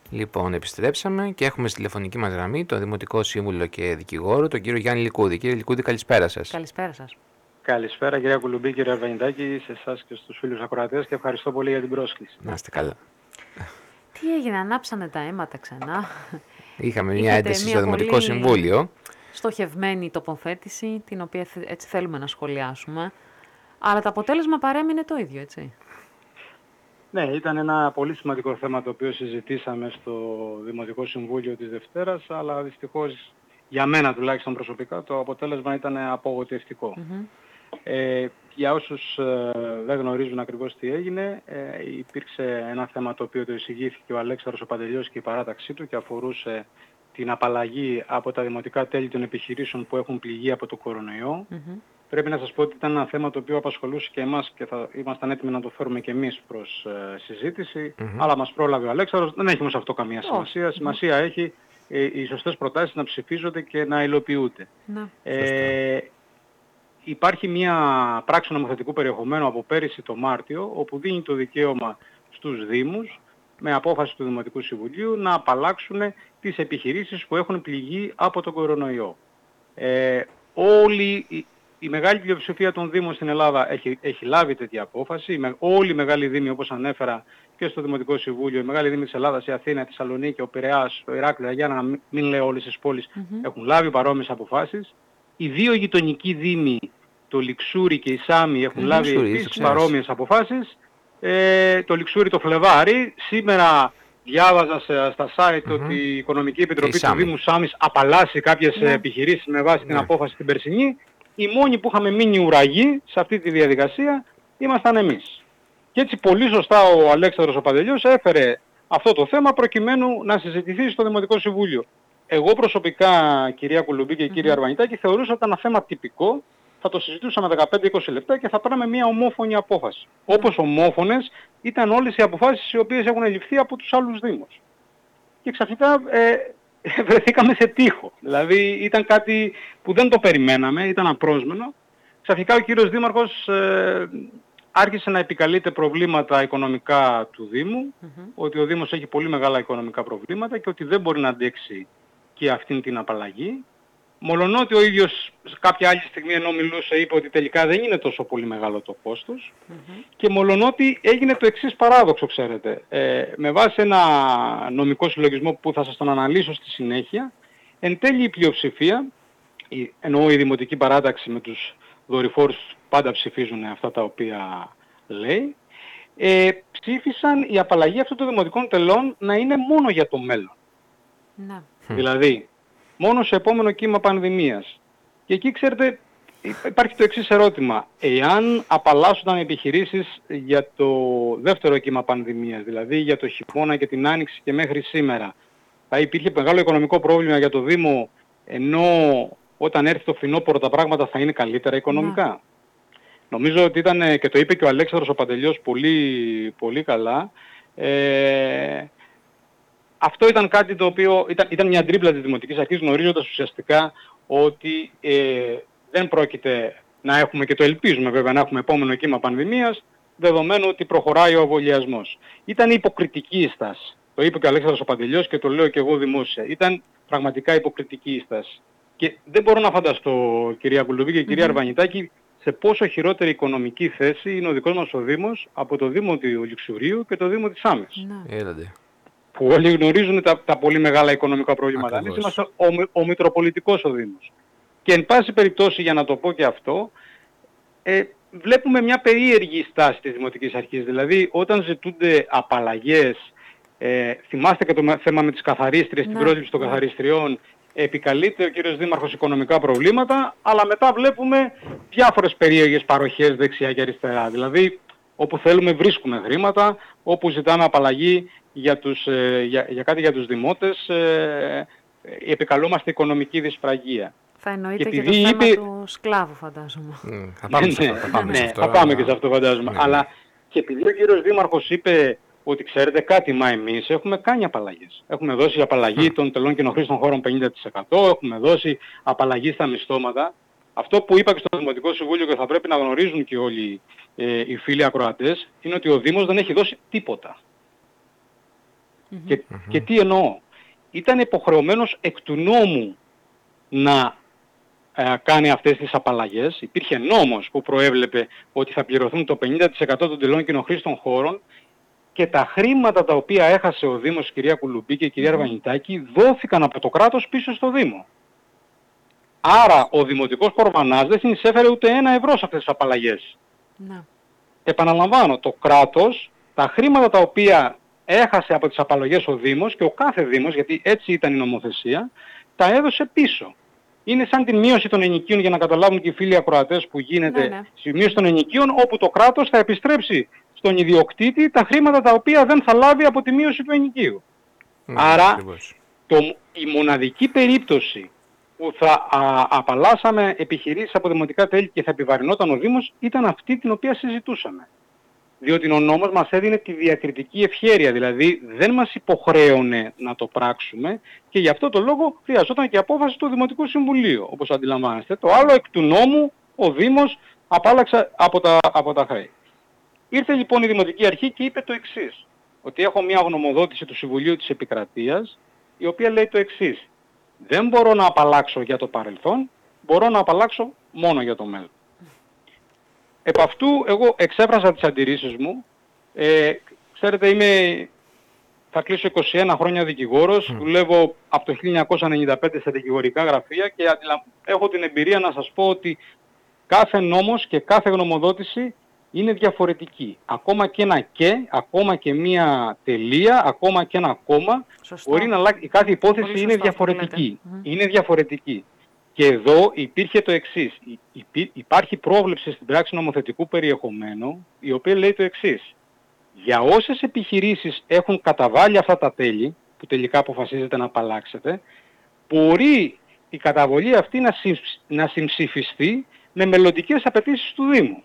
Λοιπόν, επιστρέψαμε και έχουμε στη τηλεφωνική μας γραμμή τον Δημοτικό Σύμβουλο και Δικηγόρο, τον κύριο Γιάννη Λικούδη. Κύριε Λικούδη, καλησπέρα σας. Καλησπέρα σας. Καλησπέρα κυρία Κουλουμπή, κύριε Αρβανιτάκη, σε εσάς και στους φίλους ακροατές και ευχαριστώ πολύ για την πρόσκληση. Να είστε καλά. Τι έγινε, ανάψανε τα αίματα ξανά. Είχαμε μια ένταση στο Δημοτικό Συμβούλιο. Στοχευμένη τοποθέτηση, την οποία έτσι θέλουμε να σχολιάσουμε. Αλλά το αποτέλεσμα παρέμεινε το ίδιο, έτσι. Ναι, ήταν ένα πολύ σημαντικό θέμα το οποίο συζητήσαμε στο Δημοτικό Συμβούλιο της Δευτέρας, αλλά δυστυχώς για μένα τουλάχιστον προσωπικά το αποτέλεσμα ήταν απογοητευτικό. Για όσους δεν γνωρίζουν ακριβώς τι έγινε, υπήρξε ένα θέμα το οποίο το εισηγήθηκε ο Αλέξανδρος ο Παντελιός και η παράταξή του και αφορούσε την απαλλαγή από τα δημοτικά τέλη των επιχειρήσεων που έχουν πληγεί από το κορονοϊό. Πρέπει να σας πω ότι ήταν ένα θέμα το οποίο απασχολούσε και εμάς και θα ήμασταν έτοιμοι να το φέρουμε και εμείς προς συζήτηση, αλλά μας πρόλαβε ο Αλέξανδρος. Δεν έχει όμως αυτό καμία σημασία. Σημασία έχει οι σωστές προτάσεις να ψηφίζονται και να υλοποιούνται. Υπάρχει μια πράξη νομοθετικού περιεχομένου από πέρυσι το Μάρτιο, όπου δίνει το δικαίωμα στους Δήμους, με απόφαση του Δημοτικού Συμβουλίου, να απαλλάξουν τις επιχειρήσεις που έχουν πληγεί από τον κορονοϊό. Η μεγάλη πλειοψηφία των Δήμων στην Ελλάδα έχει λάβει τέτοια απόφαση. Όλοι οι μεγάλοι Δήμοι, όπως ανέφερα και στο Δημοτικό Συμβούλιο, οι μεγάλοι Δήμοι της Ελλάδας, η Αθήνα, η Θεσσαλονίκη, ο Πειραιάς, το Ηράκλειο, για να μην λέω όλες τις πόλεις, έχουν λάβει παρόμοιες αποφάσεις. Οι δύο γειτονικοί Δήμοι, το Λιξούρι και η Σάμι, έχουν λάβει επίσης παρόμοιες αποφάσεις. Το Λιξούρι το Φλεβάρι. Σήμερα διάβαζα στα site ότι η Οικονομική Επιτροπή του Δήμου Σάμις απαλλάσσει κάποιες επιχειρήσεις με βάση την απόφαση την περσινή. Οι μόνοι που είχαμε μείνει ουραγοί σε αυτή τη διαδικασία ήμασταν εμείς. Και έτσι πολύ σωστά ο Αλέξανδρος ο Παντελιός έφερε αυτό το θέμα προκειμένου να συζητηθεί στο Δημοτικό Συμβούλιο. Εγώ προσωπικά, κυρία Κουλουμπή και κύριε Αρβανιτάκη, θεωρούσα ότι ήταν ένα θέμα τυπικό. Θα το συζητούσαμε 15-20 λεπτά και θα πέραμε μια ομόφωνη απόφαση. Όπως ομόφωνες ήταν όλες οι αποφάσεις οι οποίες έχουν ληφθεί από τους άλλους Δήμους. Και ξαφνικά βρεθήκαμε σε τείχο. Δηλαδή ήταν κάτι που δεν το περιμέναμε, ήταν απρόσμενο. Ξαφνικά ο κύριος Δήμαρχος άρχισε να επικαλείται προβλήματα οικονομικά του Δήμου, ότι ο Δήμος έχει πολύ μεγάλα οικονομικά προβλήματα και ότι δεν μπορεί να αντέξει και αυτήν την απαλλαγή. Μολονότι ο ίδιος σε κάποια άλλη στιγμή ενώ μιλούσε είπε ότι τελικά δεν είναι τόσο πολύ μεγάλο το κόστος και μολονότι έγινε το εξής παράδοξο, ξέρετε. Με βάση ένα νομικό συλλογισμό που θα σας τον αναλύσω στη συνέχεια, εν τέλει η πλειοψηφία, εννοώ η Δημοτική Παράταξη με τους δορυφόρους πάντα ψηφίζουν αυτά τα οποία λέει, ψήφισαν η απαλλαγή αυτών των δημοτικών τελών να είναι μόνο για το μέλλον. Δηλαδή, μόνο σε επόμενο κύμα πανδημίας. Και εκεί, ξέρετε, υπάρχει το εξής ερώτημα. Εάν απαλλάσσονταν επιχειρήσεις για το δεύτερο κύμα πανδημίας, δηλαδή για το χειμώνα και την άνοιξη και μέχρι σήμερα, θα υπήρχε μεγάλο οικονομικό πρόβλημα για το Δήμο, ενώ όταν έρθει το φθινόπωρο τα πράγματα θα είναι καλύτερα οικονομικά. Νομίζω ότι ήταν, και το είπε και ο Αλέξανδρος ο Παντελιός πολύ, πολύ καλά, αυτό ήταν κάτι το οποίο ήταν μια τρίπλα της Δημοτικής Αρχής, γνωρίζοντας ουσιαστικά ότι δεν πρόκειται να έχουμε, και το ελπίζουμε βέβαια, να έχουμε επόμενο κύμα πανδημίας, δεδομένου ότι προχωράει ο εμβολιασμός. Ήταν υποκριτική η στάση. Το είπε και ο Αλέξανδρος ο Παντελιός και το λέω και εγώ δημόσια. Ήταν πραγματικά υποκριτική η στάση. Και δεν μπορώ να φανταστώ, κυρία Κουλουμπή και κυρία Αρβανιτάκη, σε πόσο χειρότερη οικονομική θέση είναι ο δικός μας ο Δήμος από το Δήμο του Λιξουρίου και το Δήμο της Σάμης. Που όλοι γνωρίζουν τα πολύ μεγάλα οικονομικά προβλήματα. Εμείς είμαστε ο Μητροπολιτικός ο Δήμος. Και εν πάση περιπτώσει, για να το πω και αυτό, βλέπουμε μια περίεργη στάση της Δημοτικής Αρχής. Δηλαδή όταν ζητούνται απαλλαγές, θυμάστε και το θέμα με τις καθαρίστριες, την πρόληψη των καθαριστριών, επικαλείται ο κύριος Δήμαρχος οικονομικά προβλήματα, αλλά μετά βλέπουμε διάφορες περίεργες παροχές δεξιά και αριστερά. Δηλαδή όπου θέλουμε βρίσκουμε χρήματα, όπου ζητάμε απαλλαγή για κάτι για τους δημότες, επικαλούμαστε οικονομική δυσφραγία. Θα εννοείται και το θέμα του σκλάβου, φαντάζομαι. Θα πάμε και σε αυτό, φαντάζομαι. Αλλά και επειδή ο κύριος Δήμαρχος είπε ότι ξέρετε κάτι, μα εμείς έχουμε κάνει απαλλαγές. Έχουμε δώσει απαλλαγή των τελών και ενοχλήσεων χώρων 50%, έχουμε δώσει απαλλαγή στα μισθώματα. Αυτό που είπα και στο Δημοτικό Συμβούλιο και θα πρέπει να γνωρίζουν και όλοι οι φίλοι ακροατές, είναι ότι ο Δήμος δεν έχει δώσει τίποτα. Και τι εννοώ. Ήταν υποχρεωμένος εκ του νόμου να κάνει αυτές τις απαλλαγές. Υπήρχε νόμος που προέβλεπε ότι θα πληρωθούν το 50% των τελών κοινοχρήστων χώρων και τα χρήματα τα οποία έχασε ο Δήμος, κυρία Κουλουμπή και η κυρία Αρβανιτάκη, δόθηκαν από το κράτος πίσω στο Δήμο. Άρα ο Δημοτικός Κορβανάς δεν συνεισέφερε ούτε 1 ευρώ σε αυτές τις απαλλαγές. Ναι. Επαναλαμβάνω, το κράτος, τα χρήματα τα οποία έχασε από τις απαλλαγές ο Δήμος και ο κάθε Δήμος, γιατί έτσι ήταν η νομοθεσία, τα έδωσε πίσω. Είναι σαν την μείωση των ενοικίων, για να καταλάβουν και οι φίλοι ακροατές που γίνεται, στη μείωση των ενοικίων, όπου το κράτος θα επιστρέψει στον ιδιοκτήτη τα χρήματα τα οποία δεν θα λάβει από τη μείωση του ενοικίου. Άρα η μοναδική περίπτωση που θα απαλλάσσαμε επιχειρήσεις από δημοτικά τέλη και θα επιβαρυνόταν ο Δήμος ήταν αυτή την οποία συζητούσαμε. Διότι ο νόμος μας έδινε τη διακριτική ευχέρεια, δηλαδή δεν μας υποχρέωνε να το πράξουμε και γι' αυτό το λόγο χρειαζόταν και απόφαση του Δημοτικού Συμβουλίου, όπως αντιλαμβάνεστε. Το άλλο, εκ του νόμου, ο Δήμος απάλλαξε από τα χρέη. Ήρθε λοιπόν η Δημοτική Αρχή και είπε το εξής, ότι έχω μια γνωμοδότηση του Συμβουλίου της Επικρατείας, η οποία λέει το εξής: δεν μπορώ να απαλλάξω για το παρελθόν, μπορώ να απαλλάξω μόνο για το μέλλον. Επ' αυτού εγώ εξέφρασα τις αντιρρήσεις μου. Ξέρετε, θα κλείσω 21 χρόνια δικηγόρος, δουλεύω από το 1995 σε δικηγορικά γραφεία και έχω την εμπειρία να σας πω ότι κάθε νόμος και κάθε γνωμοδότηση είναι διαφορετική. Ακόμα και ένα ακόμα και μία τελεία, ακόμα και ένα κόμμα, μπορεί να αλλάξει. Κάθε υπόθεση είναι διαφορετική. Είναι διαφορετική. Και εδώ υπήρχε το εξής. Υπάρχει πρόβλεψη στην πράξη νομοθετικού περιεχομένου, η οποία λέει το εξής. Για όσες επιχειρήσεις έχουν καταβάλει αυτά τα τέλη, που τελικά αποφασίζετε να απαλλάξετε, μπορεί η καταβολή αυτή να συμψηφιστεί με μελλοντικές απαιτήσεις του Δήμου.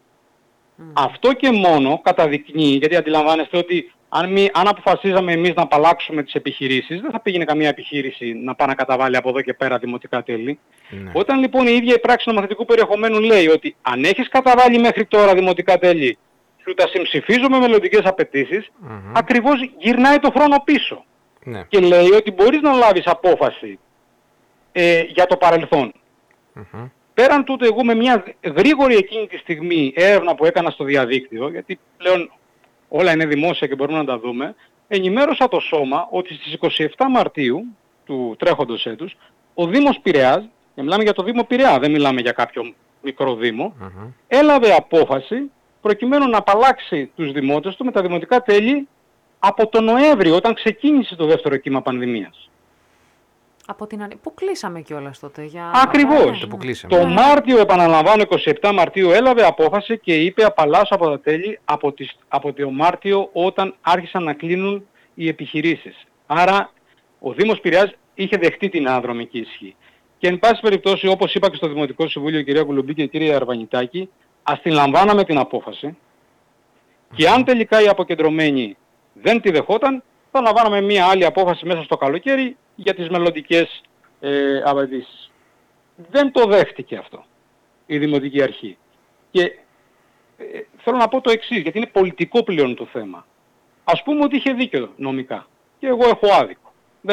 Αυτό και μόνο καταδεικνύει, γιατί αντιλαμβάνεστε ότι αν αποφασίζαμε εμείς να απαλλάξουμε τις επιχειρήσεις, δεν θα πήγαινε καμία επιχείρηση να πάει να καταβάλει από εδώ και πέρα δημοτικά τέλη. Όταν λοιπόν η ίδια η πράξη νομοθετικού περιεχομένου λέει ότι αν έχεις καταβάλει μέχρι τώρα δημοτικά τέλη, σου τα συμψηφίζω με μελλοντικές απαιτήσεις, ακριβώς γυρνάει το χρόνο πίσω. Και λέει ότι μπορείς να λάβεις απόφαση για το παρελθόν. Πέραν τούτου, εγώ με μια γρήγορη εκείνη τη στιγμή έρευνα που έκανα στο διαδίκτυο, γιατί πλέον όλα είναι δημόσια και μπορούμε να τα δούμε, ενημέρωσα το Σώμα ότι στις 27 Μαρτίου του τρέχοντος έτους, ο Δήμος Πειραιάς, και μιλάμε για το Δήμο Πειραιά, δεν μιλάμε για κάποιο μικρό Δήμο, έλαβε απόφαση προκειμένου να απαλλάξει τους δημότες του με τα δημοτικά τέλη από τον Νοέμβριο, όταν ξεκίνησε το δεύτερο κύμα πανδημίας. Από την που κλείσαμε κιόλας τότε. Ακριβώς. Το Μάρτιο, επαναλαμβάνω, 27 Μαρτίου έλαβε απόφαση και είπε απαλλάσσω από τα τέλη από το Μάρτιο, όταν άρχισαν να κλείνουν οι επιχειρήσεις. Άρα ο Δήμος Πειραιάς είχε δεχτεί την αναδρομική ισχύ. Και εν πάση περιπτώσει, όπως είπα και στο Δημοτικό Συμβούλιο, κυρία Κουλουμπή και κυρία Αρβανιτάκη, ας την λαμβάναμε την απόφαση και αν τελικά οι αποκεντρωμένοι δεν τη δεχόταν, θα λαμβάναμε μια άλλη απόφαση μέσα στο καλοκαίρι για τις μελλοντικές απαιτήσεις. Δεν το δέχτηκε αυτό η Δημοτική Αρχή. Και θέλω να πω το εξής, γιατί είναι πολιτικό πλέον το θέμα. Ας πούμε ότι είχε δίκιο νομικά και εγώ έχω άδικο.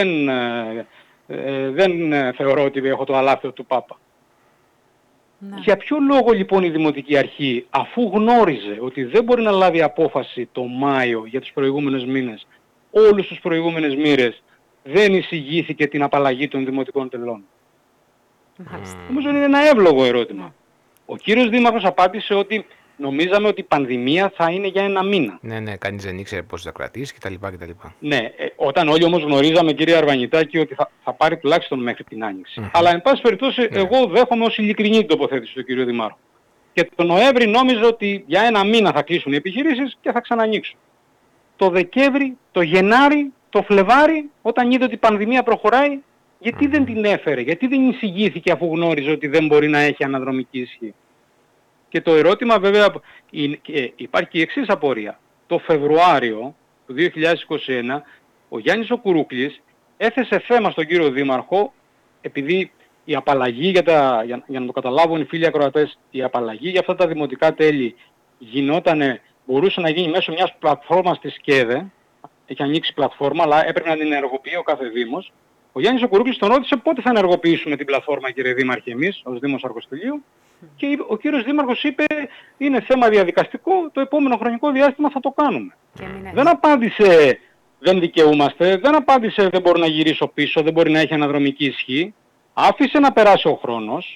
Δεν θεωρώ ότι έχω το αλάθεο του Πάπα. Για ποιο λόγο λοιπόν η Δημοτική Αρχή, αφού γνώριζε ότι δεν μπορεί να λάβει απόφαση το Μάιο για τους προηγούμενους μήνες, όλους τους προηγούμενους μήνες, δεν εισηγήθηκε την απαλλαγή των δημοτικών τελών? Νομίζω είναι ένα εύλογο ερώτημα. Ο κύριος Δήμαρχος απάντησε ότι νομίζαμε ότι η πανδημία θα είναι για 1 μήνα. Ναι, κανείς δεν ήξερε πώς θα κρατήσει κτλ. Ναι, όταν όλοι όμως γνωρίζαμε, κύριε Αρβανιτάκη, ότι θα πάρει τουλάχιστον μέχρι την Άνοιξη. Αλλά εν πάση περιπτώσει, εγώ δέχομαι ως ειλικρινή την τοποθέτηση του κύριου Δημάρχου. Και τον Νοέμβρη νόμιζα ότι για 1 μήνα θα κλείσουν οι επιχειρήσεις και θα ξανανοίξουν. Το Δεκέμβρη, το Γενάρη, το Φλεβάρι, όταν είδε ότι η πανδημία προχωράει, γιατί δεν την έφερε, γιατί δεν εισηγήθηκε αφού γνώριζε ότι δεν μπορεί να έχει αναδρομική ισχύ? Και το ερώτημα βέβαια, υπάρχει και η εξής απορία. Το Φεβρουάριο του 2021 ο Γιάννης ο Κουρούκλης έθεσε θέμα στον κύριο Δήμαρχο, επειδή η απαλλαγή, για να το καταλάβουν οι φίλοι ακροατές, η απαλλαγή για αυτά τα δημοτικά τέλη μπορούσε να γίνει μέσω μιας πλατφόρμας της ΚΕΔΕ, έχει ανοίξει πλατφόρμα, αλλά έπρεπε να την ενεργοποιεί ο κάθε Δήμος. Ο Γιάννης ο Κουρούκλης τον ρώτησε πότε θα ενεργοποιήσουμε την πλατφόρμα, κύριε Δήμαρχε, εμείς, ως Δήμος Αργοστηλίου. Και ο κύριος Δήμαρχος είπε, είναι θέμα διαδικαστικό, το επόμενο χρονικό διάστημα θα το κάνουμε. Δεν απάντησε, δεν δικαιούμαστε, δεν απάντησε, δεν μπορώ να γυρίσω πίσω, δεν μπορεί να έχει αναδρομική ισχύ. Άφησε να περάσει ο χρόνος.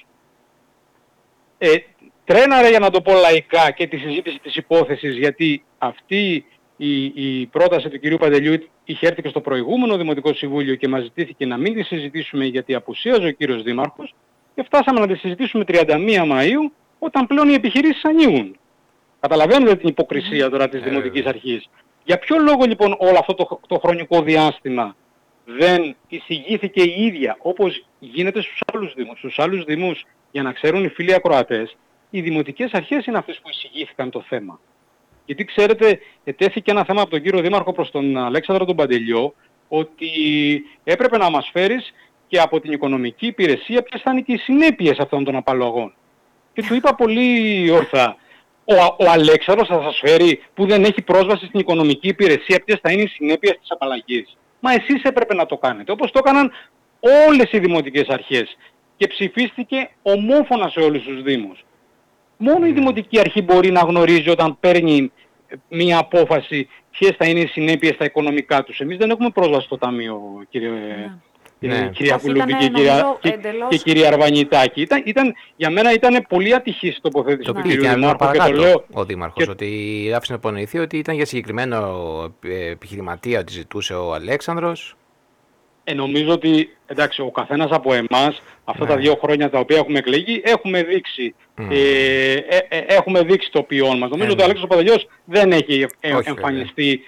Τρέναρε, για να το πω λαϊκά, και τη συζήτηση της υπόθεσης, γιατί αυτή η πρόταση του κυρίου Παντελιού είχε έρθει και στο προηγούμενο Δημοτικό Συμβούλιο και μας ζητήθηκε να μην τη συζητήσουμε γιατί απουσίαζε ο κύριος Δήμαρχος, και φτάσαμε να τη συζητήσουμε 31 Μαΐου, όταν πλέον οι επιχειρήσεις ανοίγουν. Καταλαβαίνετε την υποκρισία τώρα της Δημοτικής Αρχής. Για ποιο λόγο λοιπόν όλο αυτό το χρονικό διάστημα δεν εισηγήθηκε η ίδια, όπως γίνεται στους άλλους Δήμους? Στους άλλους Δήμους, για να ξέρουν οι φίλοι ακροατές, οι Δημοτικές Αρχές είναι αυτές που εισηγήθηκαν το θέμα. Γιατί ξέρετε, ετέθηκε ένα θέμα από τον κύριο Δήμαρχο προς τον Αλέξανδρο τον Παντελιό, ότι έπρεπε να μας φέρεις και από την οικονομική υπηρεσία ποιες θα είναι και οι συνέπειες αυτών των απαλλαγών. Και του είπα πολύ ορθά, ο Αλέξανδρος θα σας φέρει που δεν έχει πρόσβαση στην οικονομική υπηρεσία ποιες θα είναι οι συνέπειες της απαλλαγής? Μα εσείς έπρεπε να το κάνετε, όπως το έκαναν όλες οι Δημοτικές Αρχές. Και ψηφίστηκε ομόφωνα σε όλους τους Δήμους. Μόνο η Δημοτική Αρχή μπορεί να γνωρίζει όταν παίρνει μία απόφαση ποιες θα είναι οι συνέπειες στα οικονομικά τους. Εμείς δεν έχουμε πρόσβαση στο Ταμείο, κυρία Κουλούμπη και κυρία Αρβανιτάκη. Για μένα ήταν πολύ ατυχής η τοποθέτηση του κυρίου Δήμαρχου. Και το λέω ο Δήμαρχος, ότι άφησε να υπονοηθεί ότι ήταν για συγκεκριμένο επιχειρηματία ότι ζητούσε ο Αλέξανδρος. Νομίζω ότι, εντάξει, ο καθένας από εμάς, αυτά τα 2 χρόνια τα οποία έχουμε εκλεγεί, έχουμε δείξει, έχουμε δείξει το ποιόν μας. Νομίζω ότι ο Αλέξανδρος Παντελιός δεν έχει εμφανιστεί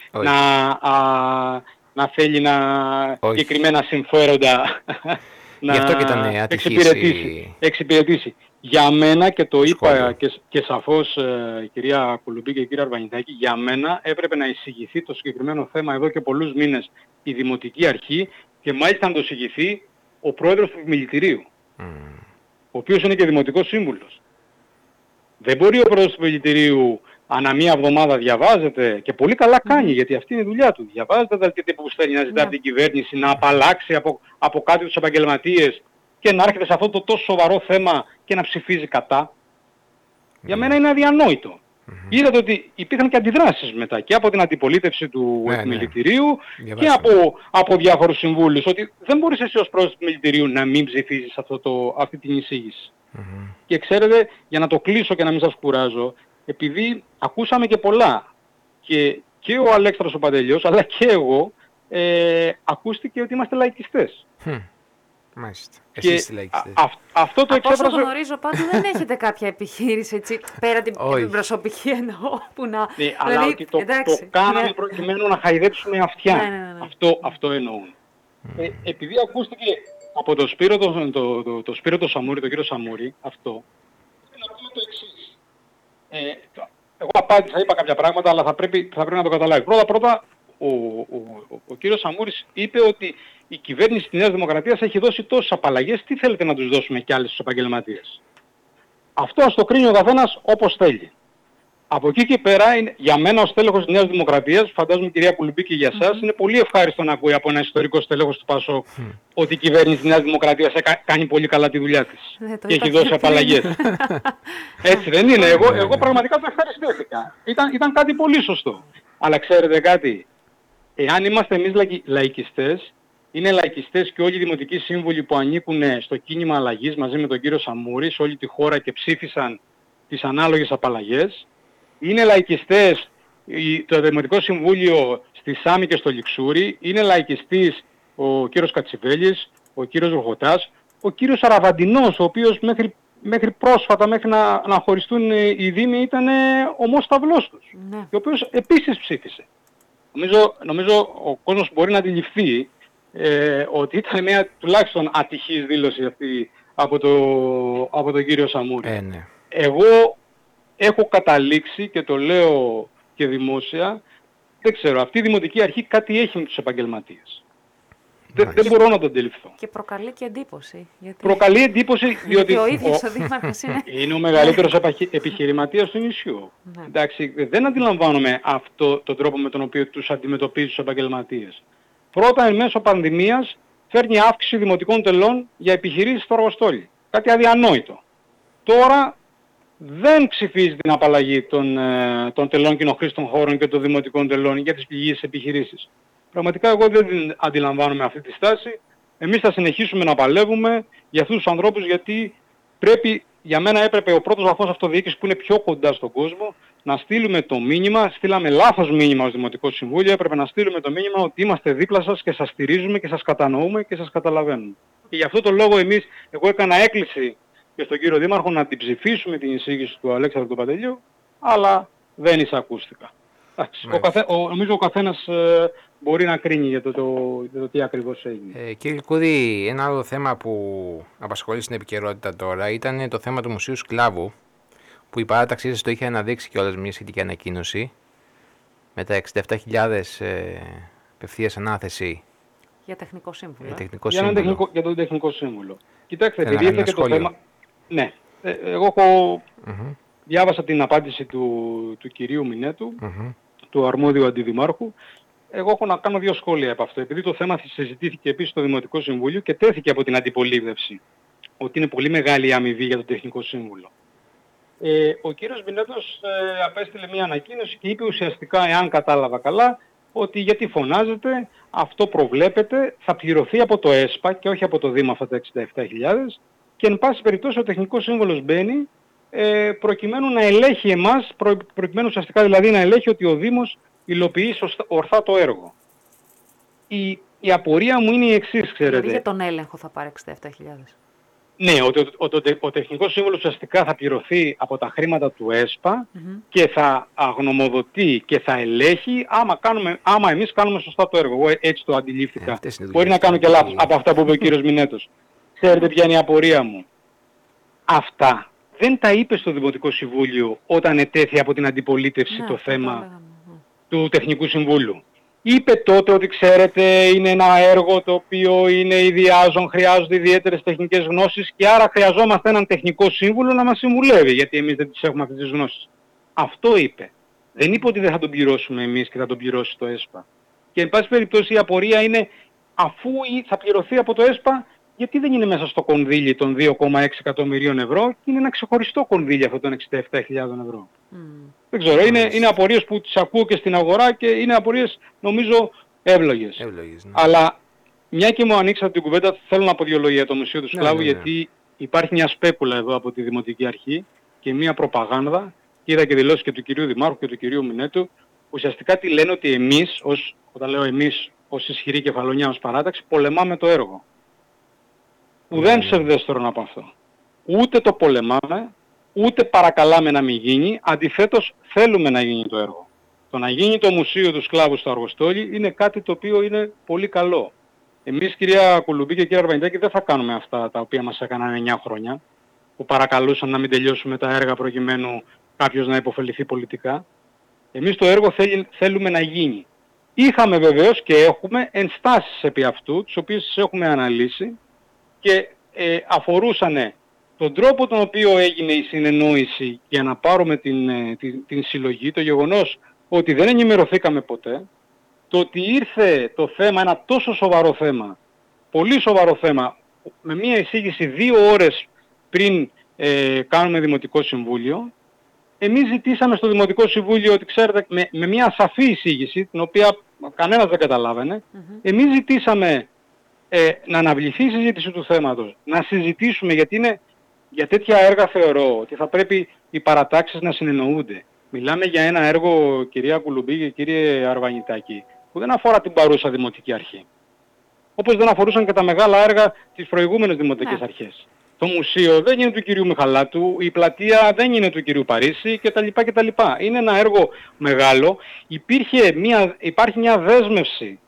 να θέλει συγκεκριμένα συμφέροντα να εξυπηρετήσει. Για μένα, και το είπα και σαφώς κυρία Κουλουμπή και κυρία Αρβανιτάκη, για μένα έπρεπε να εισηγηθεί το συγκεκριμένο θέμα εδώ και πολλούς μήνες η Δημοτική Αρχή, και μάλιστα να το εισηγηθεί ο πρόεδρος του Επιμελητηρίου, ο οποίος είναι και Δημοτικός Σύμβουλος. Δεν μπορεί ο πρόεδρος του Επιμελητηρίου ανά μία εβδομάδα διαβάζεται, και πολύ καλά κάνει, γιατί αυτή είναι η δουλειά του. Διαβάζεται τα τύπου που στέλνει να ζητά από την κυβέρνηση να απαλλάξει από κάτι τους επαγγελματίες και να έρχεται σε αυτό το τόσο σοβαρό θέμα και να ψηφίζει κατά. Για μένα είναι αδιανόητο. Είδατε ότι υπήρχαν και αντιδράσεις μετά και από την αντιπολίτευση του Επιμελητηρίου και από διάφορους συμβούλους, ότι δεν μπορείς εσύ ως πρόεδρος του Επιμελητηρίου να μην ψηφίζεις αυτή την εισήγηση. Και ξέρετε, για να το κλείσω και να μην σας κουράζω, επειδή ακούσαμε και πολλά, και ο Αλέξανδρος ο Παντελιός, αλλά και εγώ, ακούστηκε ότι είμαστε λαϊκιστές. Μάλιστα. Εσείς είστε λαϊκιστές. Αυτό το εξέφρασε... Από όσο γνωρίζω πάντως δεν έχετε κάποια επιχείρηση, έτσι, πέρα την προσωπική εννοώ, που να... Ναι, αλλά ότι το κάναμε προκειμένου να χαϊδέψουμε αυτιά. Αυτό εννοούν. Επειδή ακούστηκε από τον Σπύρο το Σαμούρη, τον κύριο Σαμούρη, αυτό, να πούμε το εξής. Εγώ απάντησα, είπα κάποια πράγματα, αλλά θα πρέπει να το καταλάβει. Πρώτα, ο κύριος Σαμούρης είπε ότι η κυβέρνηση της Νέας Δημοκρατίας έχει δώσει τόσες απαλλαγές, τι θέλετε να τους δώσουμε κι άλλες στους επαγγελματίες? Αυτό ας το κρίνει ο καθένας όπως θέλει. Από εκεί και πέρα, για μένα ως στέλεχος της Νέας Δημοκρατίας, φαντάζομαι κυρία Κουλουμπή και για σας, είναι πολύ ευχάριστο να ακούει από ένα ιστορικό στέλεχος του ΠΑΣΟΚ ότι η κυβέρνηση της Νέας Δημοκρατίας κάνει πολύ καλά τη δουλειά της και έχει δώσει απαλλαγές. Έτσι δεν είναι? Εγώ πραγματικά το ευχαριστήθηκα. Ήταν κάτι πολύ σωστό. Αλλά ξέρετε κάτι, εάν είμαστε εμείς λαϊκιστές, είναι λαϊκιστές και όλοι οι δημοτικοί σύμβουλοι που ανήκουν στο κίνημα αλλαγής μαζί με τον κύριο Σαμούρη σε όλη τη χώρα και ψήφισαν τις ανάλογες απαλλαγές. Είναι λαϊκιστές το Δημοτικό Συμβούλιο στη Σάμι και στο Λιξούρι. Είναι λαϊκιστής ο κύριος Κατσιβέλης, ο κύριος Ροχωτάς, ο κύριος Αραβαντινός, ο οποίος μέχρι πρόσφατα, μέχρι να χωριστούν οι Δήμοι, ήταν ομόσταυλός τους, ο οποίος επίσης ψήφισε. Νομίζω ο κόσμος μπορεί να αντιληφθεί ότι ήταν μια τουλάχιστον ατυχής δήλωση αυτή από τον κύριο Σαμούρη. Ναι. Εγώ έχω καταλήξει και το λέω και δημόσια, δεν ξέρω, αυτή η Δημοτική Αρχή κάτι έχει με τους επαγγελματίες. Δεν μπορώ να το αντιληφθώ. Και προκαλεί και εντύπωση. Γιατί... Προκαλεί εντύπωση διότι ο ίδιος ο Δήμαρχος είναι ο μεγαλύτερος επιχειρηματίας του νησιού. Ναι. Εντάξει, δεν αντιλαμβάνομαι τον τρόπο με τον οποίο τους αντιμετωπίζει τους επαγγελματίες. Πρώτα, εν μέσω πανδημίας, φέρνει αύξηση δημοτικών τελών για επιχειρήσεις στο Αργοστόλι. Κάτι αδιανόητο. Τώρα δεν ψηφίζει την απαλλαγή των τελών κοινοχρήστων χώρων και των δημοτικών τελών για τις πληγείς επιχειρήσεις. Πραγματικά εγώ δεν αντιλαμβάνομαι αυτή τη στάση. Εμείς θα συνεχίσουμε να παλεύουμε για αυτούς τους ανθρώπους, γιατί για μένα έπρεπε ο πρώτος βαθμός αυτοδιοίκησης που είναι πιο κοντά στον κόσμο να στείλουμε το μήνυμα, στείλαμε λάθος μήνυμα ως Δημοτικό Συμβούλιο, έπρεπε να στείλουμε το μήνυμα ότι είμαστε δίπλα σας και σας στηρίζουμε και σας κατανοούμε και σας καταλαβαίνουμε. Και γι' αυτό το λόγο εγώ έκανα έκκληση και στον κύριο Δήμαρχο να την ψηφίσουμε την εισήγηση του Αλέξανδρου του Παντελείου, αλλά δεν εισακούστηκα. Νομίζω ο καθένας μπορεί να κρίνει για το τι ακριβώς έγινε. Κύριε Λικούδη, ένα άλλο θέμα που απασχολεί στην επικαιρότητα τώρα ήταν το θέμα του Μουσείου Σκλάβου, που η παράταξή σας το είχε αναδείξει κιόλας μια σχετική ανακοίνωση με τα 67.000 απευθείας ανάθεση για τεχνικό σύμβουλο. Για τον τεχνικό σύμβουλο. Κοιτάξτε, επειδή ήρθε το θέμα... Ναι, εγώ διάβασα την απάντηση του κυρίου Μινέτου, του αρμόδιου αντιδημάρχου. Εγώ έχω να κάνω δύο σχόλια από αυτό, επειδή το θέμα συζητήθηκε επίσης στο Δημοτικό Συμβούλιο και τέθηκε από την αντιπολίτευση ότι είναι πολύ μεγάλη η αμοιβή για το Τεχνικό Σύμβουλο. Ο κύριος Μινέτος απέστειλε μια ανακοίνωση και είπε ουσιαστικά, εάν κατάλαβα καλά, ότι γιατί φωνάζετε, αυτό προβλέπεται, θα πληρωθεί από το ΕΣΠΑ και όχι από το Δήμο αυτά τα 67.000 και εν πάση περιπτώσει ο Τεχνικός Σύμβουλος μπαίνει προκειμένου να ελέγχει εμάς, προκειμένου ουσιαστικά δηλαδή να ελέγχει ότι ο Δήμος υλοποιεί ορθά το έργο. Η απορία μου είναι η εξής, ξέρετε. Δηλαδή για τον έλεγχο θα πάρει 67.000. Ναι, ότι ο Τεχνικός Σύμβουλος ουσιαστικά θα πληρωθεί από τα χρήματα του ΕΣΠΑ και θα αγνομοδοτεί και θα ελέγχει άμα εμείς κάνουμε σωστά το έργο. Εγώ έτσι το αντιλήφθηκα. Μπορεί να κάνω και λάθος από αυτά που είπε ο κύριος Μινέτος. Ξέρετε ποια είναι η απορία μου. Αυτά δεν τα είπε στο Δημοτικό Συμβούλιο όταν ετέθη από την αντιπολίτευση το θέμα του Τεχνικού Συμβούλου. Είπε τότε ότι ξέρετε είναι ένα έργο το οποίο είναι ιδιάζον, χρειάζονται ιδιαίτερες τεχνικές γνώσεις και άρα χρειαζόμαστε έναν τεχνικό σύμβουλο να μας συμβουλεύει, γιατί εμείς δεν τις έχουμε αυτές τις γνώσεις. Αυτό είπε. Δεν είπε ότι δεν θα τον πληρώσουμε εμείς και θα τον πληρώσει το ΕΣΠΑ. Και εν πάση περιπτώσει η απορία είναι, αφού θα πληρωθεί από το ΕΣΠΑ, γιατί δεν είναι μέσα στο κονδύλι των 2,6 εκατομμυρίων ευρώ και είναι ένα ξεχωριστό κονδύλι αυτό των 67.000 ευρώ. Δεν ξέρω, είναι απορίες που τις ακούω και στην αγορά και είναι απορίες νομίζω εύλογες. Ναι. Αλλά μια και μου ανοίξατε την κουβέντα, θέλω να πω δύο λόγια για το Μουσείο του Σκλάβου, γιατί υπάρχει μια σπέκουλα εδώ από τη Δημοτική Αρχή και μια προπαγάνδα, και είδα και δηλώσεις και του κυρίου Δημάρχου και του κυρίου Μινέτου, ουσιαστικά τι λένε ότι εμείς, όταν λέω εμείς ως ισχυρή κεφαλονιά, ως παράταξη, πολεμάμε το έργο. Ουδέν ψευδέστερον από αυτό. Ούτε το πολεμάμε, ούτε παρακαλάμε να μην γίνει, αντιθέτως θέλουμε να γίνει το έργο. Το να γίνει το Μουσείο του Σκλάβου στο Αργοστόλι είναι κάτι το οποίο είναι πολύ καλό. Εμείς, κυρία Κουλουμπή και κύριε Αρβανιτάκη, δεν θα κάνουμε αυτά τα οποία μας έκαναν 9 χρόνια, που παρακαλούσαν να μην τελειώσουμε τα έργα προκειμένου κάποιος να υποφεληθεί πολιτικά. Εμείς το έργο θέλουμε να γίνει. Είχαμε βεβαίως και έχουμε ενστάσεις επί αυτού, τις οποίες τις έχουμε αναλύσει και αφορούσαν τον τρόπο τον οποίο έγινε η συνεννόηση για να πάρουμε την συλλογή, το γεγονός ότι δεν ενημερωθήκαμε ποτέ, το ότι ήρθε το θέμα, ένα τόσο σοβαρό θέμα, πολύ σοβαρό θέμα, με μια εισήγηση 2 ώρες πριν κάνουμε Δημοτικό Συμβούλιο. Εμείς ζητήσαμε στο Δημοτικό Συμβούλιο, ότι ξέρετε, με μια σαφή εισήγηση, την οποία κανένας δεν καταλάβαινε, εμείς ζητήσαμε να αναβληθεί η συζήτηση του θέματος, να συζητήσουμε, γιατί για τέτοια έργα θεωρώ ότι θα πρέπει οι παρατάξεις να συνεννοούνται. Μιλάμε για ένα έργο, κυρία Κουλουμπή και κύριε Αρβανιτάκη, που δεν αφορά την παρούσα Δημοτική Αρχή. Όπως δεν αφορούσαν και τα μεγάλα έργα της προηγούμενης Δημοτικής Αρχής. Το μουσείο δεν είναι του κυρίου Μιχαλάτου, η πλατεία δεν είναι του κυρίου Παρίσι κτλ. Είναι ένα έργο μεγάλο. Υπάρχει μια δέσμευση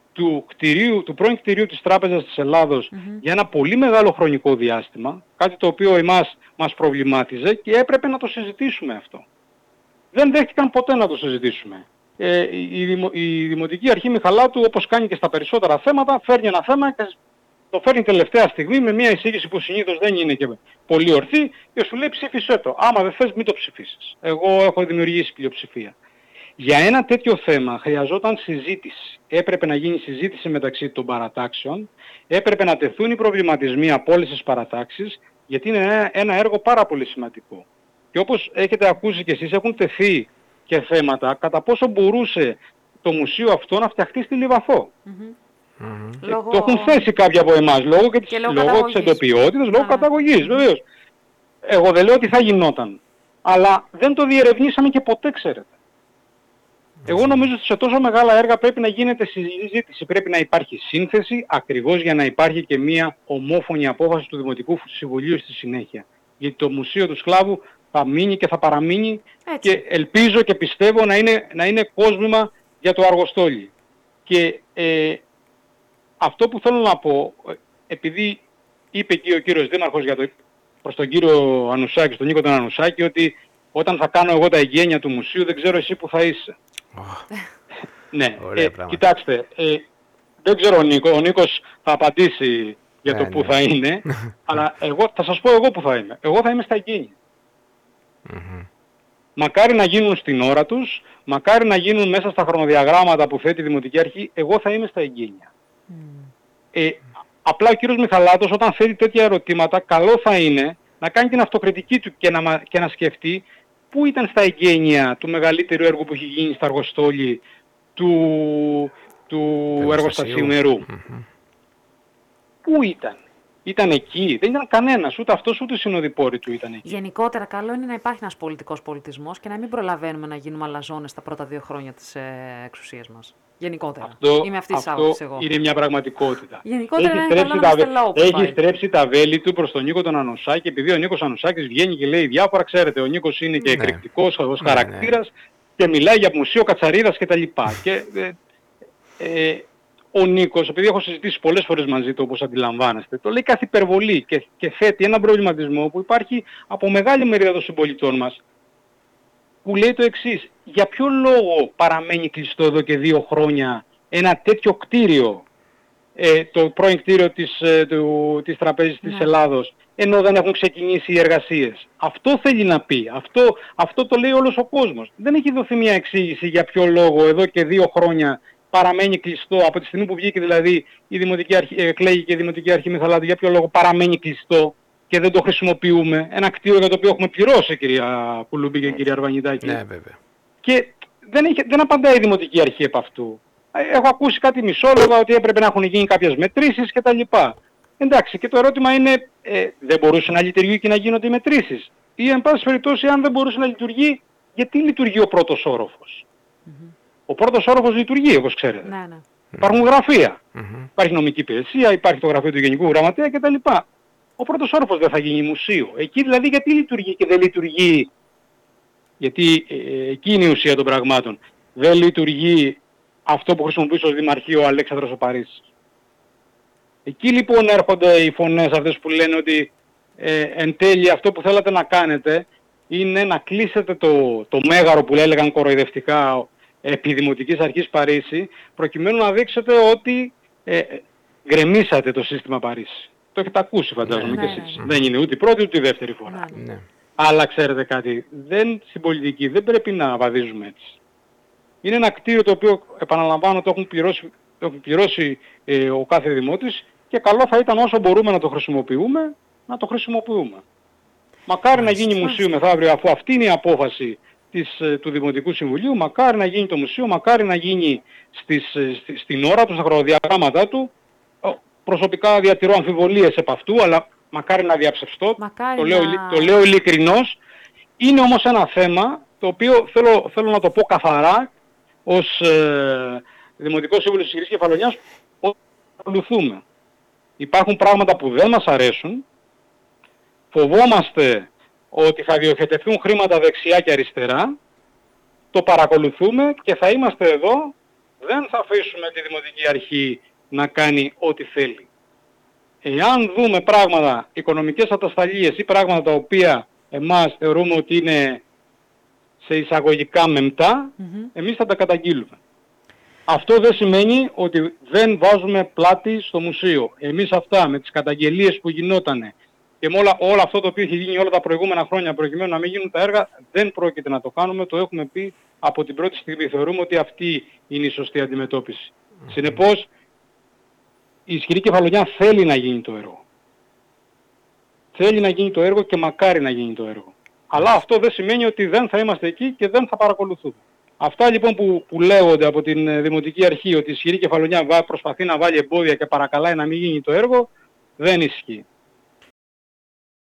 του πρώην κτηρίου της Τράπεζας της Ελλάδος για ένα πολύ μεγάλο χρονικό διάστημα, κάτι το οποίο εμάς μας προβλημάτιζε και έπρεπε να το συζητήσουμε αυτό. Δεν δέχτηκαν ποτέ να το συζητήσουμε. η Δημοτική Αρχή Μιχαλάτου, όπως κάνει και στα περισσότερα θέματα, φέρνει ένα θέμα και το φέρνει τελευταία στιγμή με μια εισήγηση που συνήθως δεν είναι και πολύ ορθή και σου λέει ψήφισέ το. Άμα δεν θες μην το ψηφίσεις. Εγώ έχω δημιουργήσει πλειοψηφία. Για ένα τέτοιο θέμα χρειαζόταν συζήτηση. Έπρεπε να γίνει συζήτηση μεταξύ των παρατάξεων, έπρεπε να τεθούν οι προβληματισμοί από όλες τις παρατάξεις, γιατί είναι ένα έργο πάρα πολύ σημαντικό. Και όπως έχετε ακούσει και εσείς, έχουν τεθεί και θέματα κατά πόσο μπορούσε το μουσείο αυτό να φτιαχτεί στη Λιβαθό. Το έχουν θέσει κάποιοι από εμάς, λόγω της εντοπιότητας, λόγω καταγωγής, βεβαίως. Εγώ δεν λέω ότι θα γινόταν, αλλά δεν το διερευνήσαμε και ποτέ, ξέρετε. Εγώ νομίζω ότι σε τόσο μεγάλα έργα πρέπει να γίνεται συζήτηση, πρέπει να υπάρχει σύνθεση, ακριβώς για να υπάρχει και μια ομόφωνη απόφαση του Δημοτικού Συμβουλίου στη συνέχεια. Γιατί το Μουσείο του Σκλάβου θα μείνει και θα παραμείνει και ελπίζω και πιστεύω να είναι κόσμημα για το Αργοστόλι. Και αυτό που θέλω να πω, επειδή είπε και ο κύριος Δήμαρχος προς τον κύριο Ανουσάκη, στον Νίκο τον Ανουσάκη, ότι όταν θα κάνω εγώ τα εγγένεια του μουσείου δεν ξέρω εσύ που θα είσαι. Ναι, κοιτάξτε, δεν ξέρω ο Νίκος θα απαντήσει για το που θα είναι, αλλά θα σας πω εγώ που θα είμαι. Εγώ θα είμαι στα εγγένεια. Μακάρι να γίνουν στην ώρα τους, μακάρι να γίνουν μέσα στα χρονοδιαγράμματα που θέτει η Δημοτική Αρχή, εγώ θα είμαι στα εγγένεια. Απλά ο κύριος Μιχαλάτος όταν θέτει τέτοια ερωτήματα, καλό θα είναι να κάνει την αυτοκριτική του και να σκεφτεί πού ήταν στα εγγένεια του μεγαλύτερου έργου που έχει γίνει στα Αργοστόλη του εργοστασίου νερού. Πού ήταν? Ήταν εκεί? Δεν ήταν κανένας, ούτε αυτός ούτε οι συνοδοιπόροι του ήταν εκεί. Γενικότερα καλό είναι να υπάρχει ένας πολιτικός πολιτισμός και να μην προλαβαίνουμε να γίνουμε αλαζόνες τα πρώτα 2 χρόνια της εξουσίας μας. Γενικότερα. Είμαι αυτή της άποψης εγώ. Είναι μια πραγματικότητα. Γενικότερα έχει στρέψει τα βέλη του προς τον Νίκο τον Ανουσάκη, επειδή ο Νίκος Ανουσάκης βγαίνει και λέει διάφορα, ξέρετε, ο Νίκος είναι και εκρηκτικός ως χαρακτήρας και μιλάει για μουσείο Κατσαρίδας κτλ. Και ο Νίκος, επειδή έχω συζητήσει πολλές φορές μαζί του όπως αντιλαμβάνεστε, το λέει καθ' υπερβολή και θέτει έναν προβληματισμό που υπάρχει από μεγάλη μερίδα των συμπολιτών μας, που λέει το εξής: για ποιο λόγο παραμένει κλειστό εδώ και 2 χρόνια ένα τέτοιο κτίριο, το πρώην κτίριο της Τραπέζης της Ελλάδος, ενώ δεν έχουν ξεκινήσει οι εργασίες? Αυτό θέλει να πει. Αυτό το λέει όλος ο κόσμος. Δεν έχει δοθεί μια εξήγηση για ποιο λόγο εδώ και 2 χρόνια παραμένει κλειστό, από τη στιγμή που βγήκε δηλαδή η Δημοτική Αρχή, εκλέγει και η Δημοτική Αρχή Μιχαλάτου, για ποιο λόγο παραμένει κλειστό και δεν το χρησιμοποιούμε? Ένα κτίριο για το οποίο έχουμε πληρώσει, κυρία Κουλούμπη και κυρία Αρβανιτάκη. Ναι, βέβαια. Και δεν απαντάει η Δημοτική Αρχή επ' αυτού. Έχω ακούσει κάτι μισόλογα ότι έπρεπε να έχουν γίνει κάποιες μετρήσεις κτλ. Εντάξει, και το ερώτημα είναι, δεν μπορούσε να λειτουργεί και να γίνονται οι μετρήσεις? Ή εν πάση περιπτώσει, αν δεν μπορούσε να λειτουργεί, γιατί λειτουργεί ο πρώτος όροφος? Ο πρώτος όροφος λειτουργεί, όπως ξέρετε. Ναι. Υπάρχουν γραφεία. Υπάρχει νομική υπηρεσία, υπάρχει το γραφείο του Γενικού Γραμματέα κτλ. Ο πρώτος όροφος δεν θα γίνει μουσείο. Εκεί δηλαδή γιατί λειτουργεί και δεν λειτουργεί? Γιατί εκεί είναι η ουσία των πραγμάτων. Δεν λειτουργεί αυτό που χρησιμοποιούσε ως Δημαρχείο ο Αλέξανδρος ο Παρίσης. Εκεί λοιπόν έρχονται οι φωνές αυτές που λένε ότι εν τέλει αυτό που θέλατε να κάνετε είναι να κλείσετε το μέγαρο που έλεγαν κοροϊδευτικά επί Δημοτικής Αρχής Παρίσι, προκειμένου να δείξετε ότι γκρεμίσατε το σύστημα Παρίσι. Το έχετε ακούσει φαντάζομαι και εσείς. Δεν είναι ούτε η πρώτη ούτε η δεύτερη φορά. Αλλά ξέρετε κάτι, στην πολιτική δεν πρέπει να βαδίζουμε έτσι. Είναι ένα κτίριο το οποίο, επαναλαμβάνω, το έχουν πληρώσει ο κάθε δημότης και καλό θα ήταν όσο μπορούμε να το χρησιμοποιούμε, να το χρησιμοποιούμε. Μακάρι να γίνει μουσείο μεθαύριο, αφού αυτή είναι η απόφαση του Δημοτικού Συμβουλίου, μακάρι να γίνει το μουσείο, μακάρι να γίνει στην ώρα του, στα χρονοδιαγράμματά του. Προσωπικά διατηρώ αμφιβολίες επ' αυτού, αλλά μακάρι να διαψευστώ, το λέω ειλικρινώς. Είναι όμως ένα θέμα το οποίο θέλω να το πω καθαρά ως Δημοτικό Σύμβουλο της Υγρής Κεφαλονιάς, ότι ακολουθούμε. Υπάρχουν πράγματα που δεν μας αρέσουν, φοβόμαστε ότι θα διοχετευτούν χρήματα δεξιά και αριστερά, το παρακολουθούμε και θα είμαστε εδώ, δεν θα αφήσουμε τη Δημοτική Αρχή να κάνει ό,τι θέλει. Εάν δούμε πράγματα, οικονομικές ατασταλίες ή πράγματα τα οποία εμάς θεωρούμε ότι είναι σε εισαγωγικά μεμπτά, εμείς θα τα καταγγείλουμε. Αυτό δεν σημαίνει ότι δεν βάζουμε πλάτη στο μουσείο. Εμείς αυτά με τις καταγγελίες που γινότανε και με όλο αυτό το οποίο έχει γίνει όλα τα προηγούμενα χρόνια προκειμένου να μην γίνουν τα έργα, δεν πρόκειται να το κάνουμε, το έχουμε πει από την πρώτη στιγμή. Θεωρούμε ότι αυτή είναι η σωστή αντιμετώπιση. Συνεπώς, η Ισχυρή Κεφαλονιά θέλει να γίνει το έργο. Θέλει να γίνει το έργο και μακάρι να γίνει το έργο. Αλλά αυτό δεν σημαίνει ότι δεν θα είμαστε εκεί και δεν θα παρακολουθούμε. Αυτά λοιπόν που λέγονται από την Δημοτική Αρχή ότι η Ισχυρή Κεφαλονιά προσπαθεί να βάλει εμπόδια και παρακαλάει να μην γίνει το έργο, δεν ισχύει.